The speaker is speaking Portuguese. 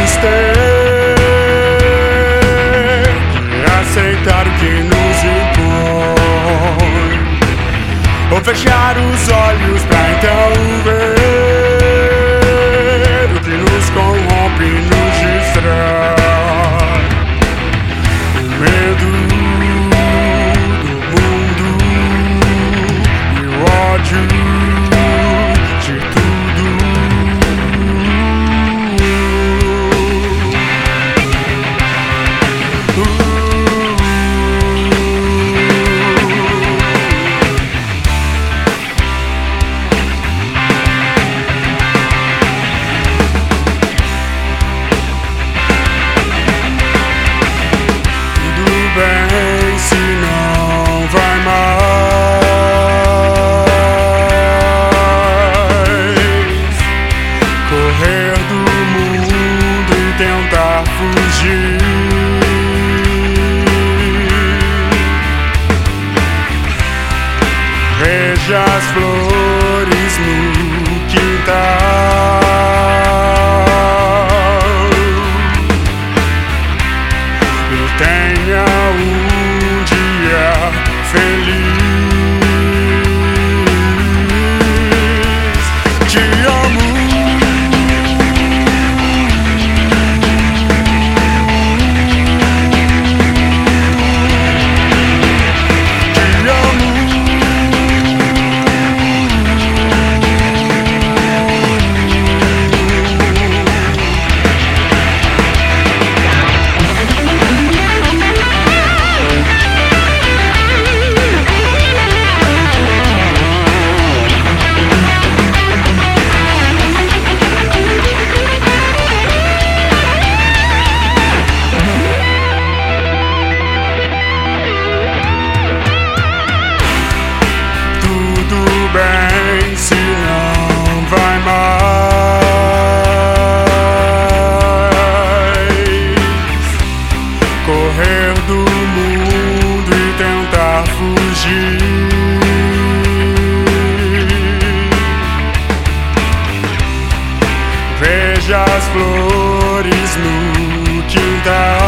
ter que aceitar o que nos impõe, ou fechar os olhos pra então ver o que nos corrompe e nos distrai. O medo do mundo e o ódio de tudo. Bem, se não vai mais correr do mundo e tentar fugir. Veja as flores no quintal e tenha um dia feliz. Te amo. Te amo. Bem, se não vai mais correr do mundo e tentar fugir. Veja as flores no quintal